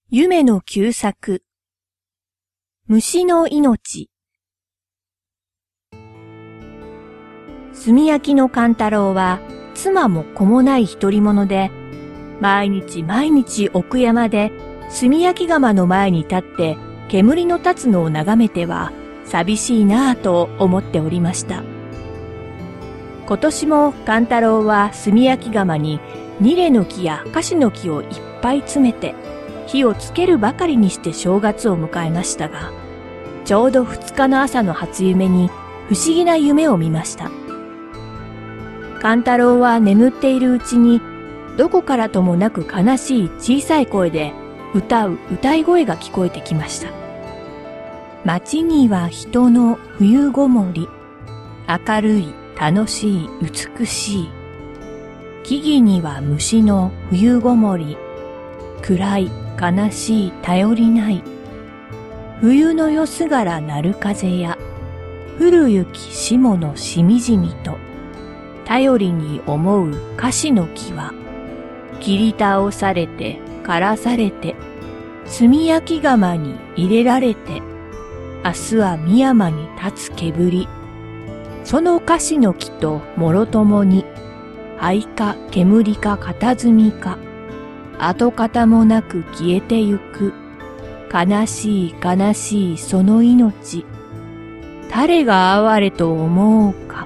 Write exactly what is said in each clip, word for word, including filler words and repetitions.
夢の旧作。虫の命。炭焼きの勘太郎は妻も子もない独り者で、毎日毎日奥山で炭焼き窯の前に立って煙の立つのを眺めては寂しいなぁと思っておりました。今年も勘太郎は炭焼き窯にニレの木やカシの木をいっぱい詰めて火をつけるばかりにして正月を迎えましたが、ちょうど二日の朝の初夢に不思議な夢を見ました。勘太郎は眠っているうちにどこからともなく悲しい小さい声で歌う歌い声が聞こえてきました。街には人の冬ごもり、明るい、楽しい、美しい。木々には虫の冬ごもり、暗い、悲しい、頼りない。冬の夜すがら鳴る風や、降る雪霜のしみじみと、頼りに思うカシの木は、切り倒されて、枯らされて、炭焼き窯に入れられて、明日は深山に立つ煙。そのカシの木ともろともに、灰か煙か片炭か、跡形もなく消えてゆく。悲しい悲しいその命。誰が哀れと思うか。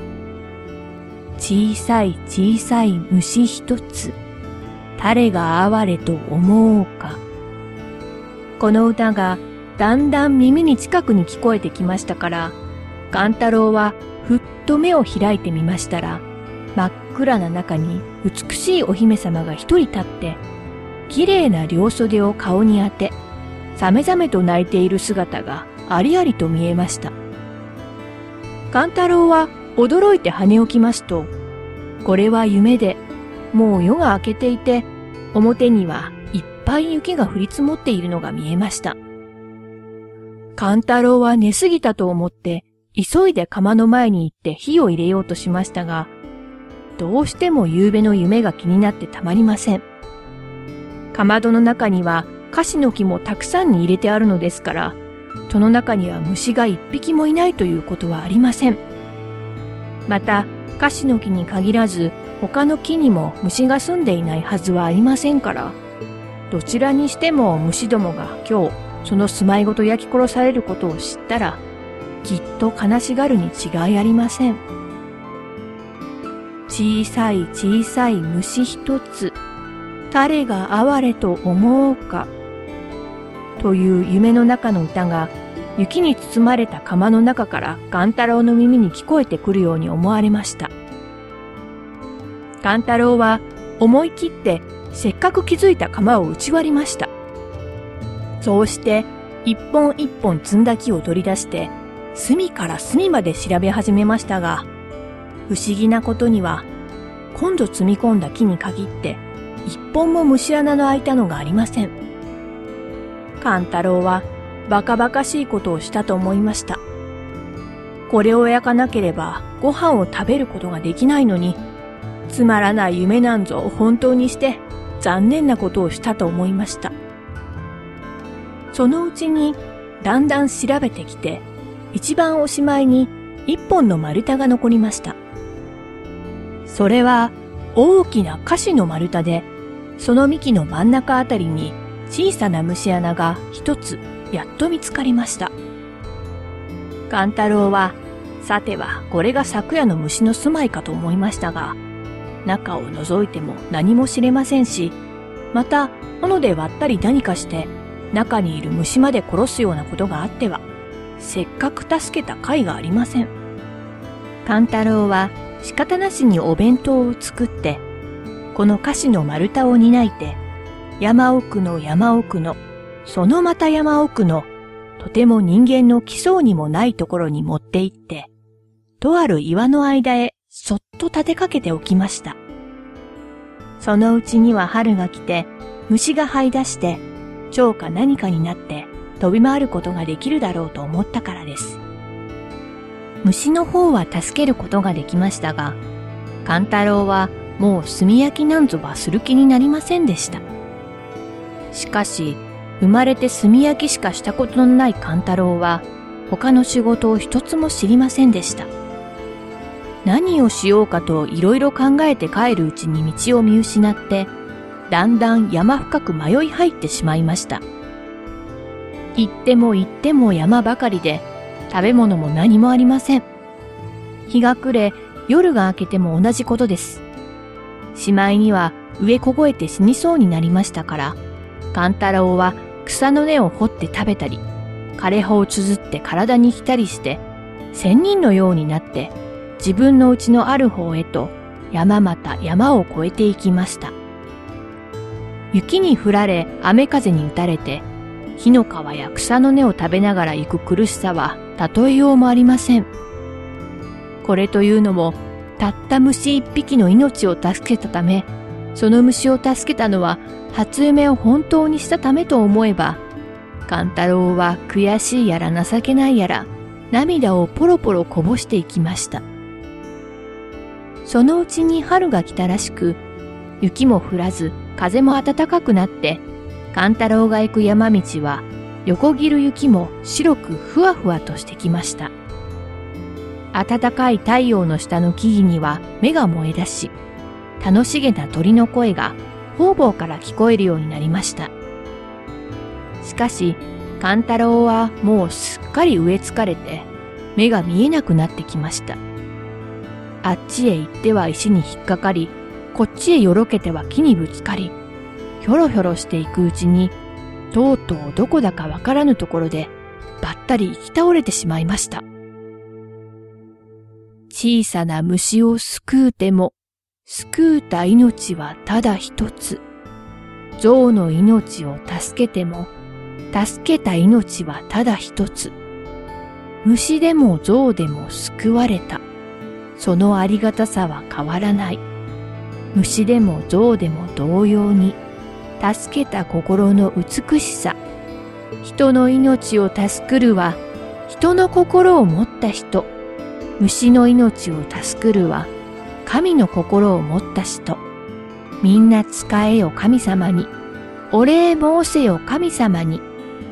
小さい小さい虫一つ。誰が哀れと思うか。この歌がだんだん耳に近くに聞こえてきましたから、勘太郎はふっと目を開いてみましたら、真っ暗な中に美しいお姫様が一人立って、綺麗な両袖を顔に当て、さめざめと泣いている姿がありありと見えました。勘太郎は驚いて跳ね起きますと、これは夢で、もう夜が明けていて、表にはいっぱい雪が降り積もっているのが見えました。勘太郎は寝すぎたと思って、急いで窯の前に行って火を入れようとしましたが、どうしても夕べの夢が気になってたまりません。かまどの中にはカシの木もたくさんに入れてあるのですから、その中には虫が一匹もいないということはありません。また、カシの木に限らず、他の木にも虫が住んでいないはずはありませんから、どちらにしても虫どもが今日、その住まいごと焼き殺されることを知ったら、きっと悲しがるに違いありません。小さい小さい虫一つ、誰が哀れと思うか。という夢の中の歌が、雪に包まれた窯の中から勘太郎の耳に聞こえてくるように思われました。勘太郎は思い切ってせっかく気づいた窯を打ち割りました。そうして一本一本積んだ木を取り出して、隅から隅まで調べ始めましたが、不思議なことには、今度積み込んだ木に限って、一本も虫穴の開いたのがありません。勘太郎は、バカバカしいことをしたと思いました。これを焼かなければ、ご飯を食べることができないのに、つまらない夢なんぞを本当にして、残念なことをしたと思いました。そのうちに、だんだん調べてきて、一番おしまいに、一本の丸太が残りました。それは大きなカシの丸太で、その幹の真ん中あたりに小さな虫穴が一つやっと見つかりました。勘太郎は、さてはこれが昨夜の虫の住まいかと思いましたが、中を覗いても何も知れませんし、また斧で割ったり何かして中にいる虫まで殺すようなことがあっては、せっかく助けた甲斐がありません。勘太郎は仕方なしにお弁当を作って、このカシの丸太を担いて、山奥の山奥の、そのまた山奥の、とても人間の来そうにもないところに持って行って、とある岩の間へそっと立てかけておきました。そのうちには春が来て、虫が這い出して、蝶か何かになって飛び回ることができるだろうと思ったからです。虫の方は助けることができましたが、勘太郎はもう炭焼きなんぞはする気になりませんでした。 しかし、生まれて炭焼きしかしたことのない勘太郎は、他の仕事を一つも知りませんでした。何をしようかといろいろ考えて帰るうちに道を見失って、だんだん山深く迷い入ってしまいました。行っても行っても山ばかりで、食べ物も何もありません。日が暮れ、夜が明けても同じことです。しまいには飢え凍えて死にそうになりましたから、勘太郎は草の根を掘って食べたり、枯葉を綴って体に着たりして、仙人のようになって、自分の家のある方へと山また山を越えていきました。雪に降られ雨風に打たれて、火の皮や草の根を食べながら行く苦しさは例えようもありません。これというのも、たった虫一匹の命を助けたため、その虫を助けたのは初夢を本当にしたためと思えば、勘太郎は悔しいやら情けないやら、涙をポロポロこぼしていきました。そのうちに春が来たらしく、雪も降らず風も暖かくなって、勘太郎が行く山道は横切る雪も白くふわふわとしてきました。暖かい太陽の下の木々には芽が燃え出し、楽しげな鳥の声が方々から聞こえるようになりました。しかし、勘太郎はもうすっかり飢え疲れて、目が見えなくなってきました。あっちへ行っては石に引っかかり、こっちへよろけては木にぶつかり、ひょろひょろしていくうちに、とうとうどこだかわからぬところで、ばったり行き倒れてしまいました。小さな虫を救うても、救うた命はただ一つ。象の命を助けても、助けた命はただ一つ。虫でも象でも救われた。そのありがたさは変わらない。虫でも象でも同様に、助けた心の美しさ。人の命を助くるは、人の心を持った人。虫の命を助くるは、神の心を持った人。みんな仕えよ神様に。お礼申せよ神様に。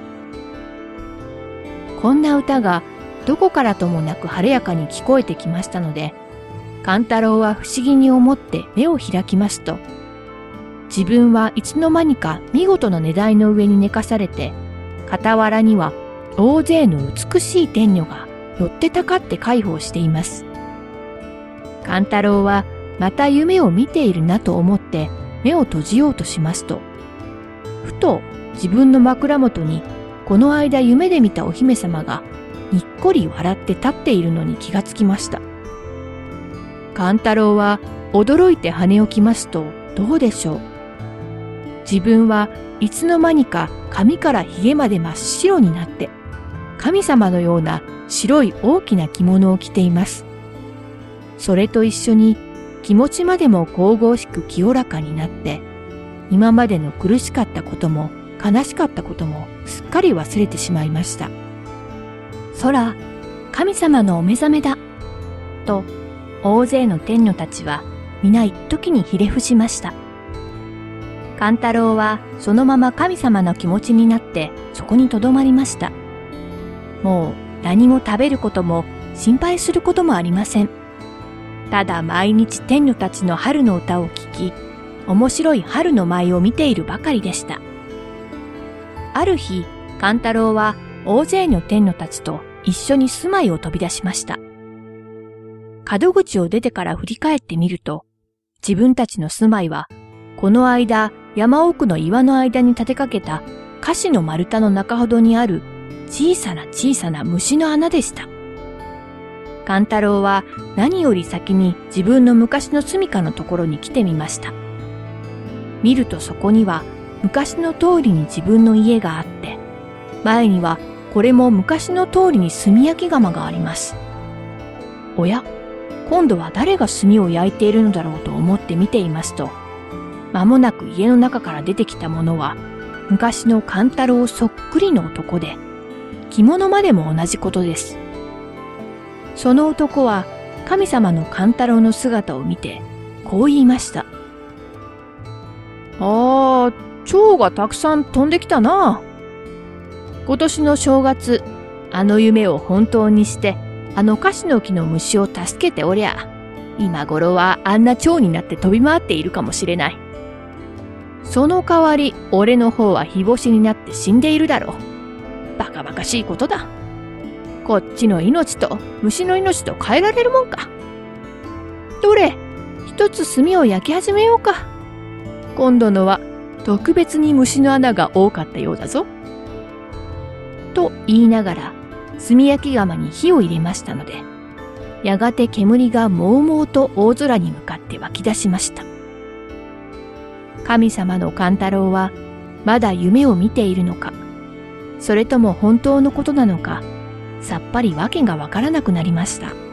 こんな歌がどこからともなく晴れやかに聞こえてきましたので、勘太郎は不思議に思って目を開きますと、自分はいつの間にか見事な寝台の上に寝かされて、傍らには大勢の美しい天女が寄ってたかって介抱しています。勘太郎はまた夢を見ているなと思って目を閉じようとしますと、ふと自分の枕元にこの間夢で見たお姫様がにっこり笑って立っているのに気がつきました。勘太郎は驚いて跳ね起きますとどうでしょう。自分はいつの間にか髪から髭まで真っ白になって神様のような白い大きな着物を着ています。それと一緒に気持ちまでも神々しく清らかになって、今までの苦しかったことも悲しかったこともすっかり忘れてしまいました。空、神様のお目覚めだ。と、大勢の天女たちは皆一時にひれ伏しました。勘太郎はそのまま神様の気持ちになってそこにとどまりました。もう何も食べることも心配することもありません。ただ毎日天女たちの春の歌を聞き、面白い春の舞を見ているばかりでした。ある日、勘太郎は大勢の天女たちと一緒に住まいを飛び出しました。門口を出てから振り返ってみると、自分たちの住まいは、この間山奥の岩の間に立てかけた菓子の丸太の中ほどにある小さな小さな虫の穴でした。勘太郎は何より先に自分の昔の住処のところに来てみました。見るとそこには昔の通りに自分の家があって、前にはこれも昔の通りに炭焼き窯があります。おや、今度は誰が炭を焼いているのだろうと思って見ていますと、間もなく家の中から出てきたものは、昔の勘太郎そっくりの男で、着物までも同じことです。その男は神様の勘太郎の姿を見て、こう言いました。ああ、 蝶がたくさん飛んできたな。今年の正月、あの夢を本当にして、あのカシの木の虫を助けておりゃ、今頃はあんな蝶になって飛び回っているかもしれない。その代わり、俺の方は日干しになって死んでいるだろう。バカバカしいことだ。こっちの命と虫の命と変えられるもんか。どれ、一つ炭を焼き始めようか。今度のは特別に虫の穴が多かったようだぞ。と言いながら、炭焼き窯に火を入れましたので、やがて煙がもうもうと大空に向かって湧き出しました。神様の勘太郎はまだ夢を見ているのか、それとも本当のことなのか、さっぱりわけがわからなくなりました。